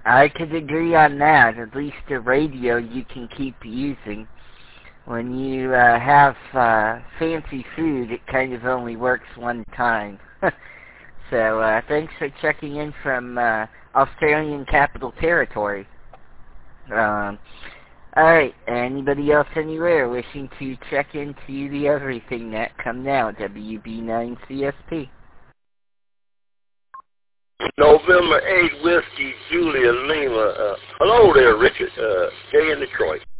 I could agree on that. At least the radio you can keep using. When you have fancy food, it kind of only works one time. So thanks for checking in from Australian Capital Territory. Alright, anybody else anywhere wishing to check into the Everything Net, come now, WB9CSP. November 8, Whiskey, Julia Lima. Hello there, Richard. Jay in Detroit.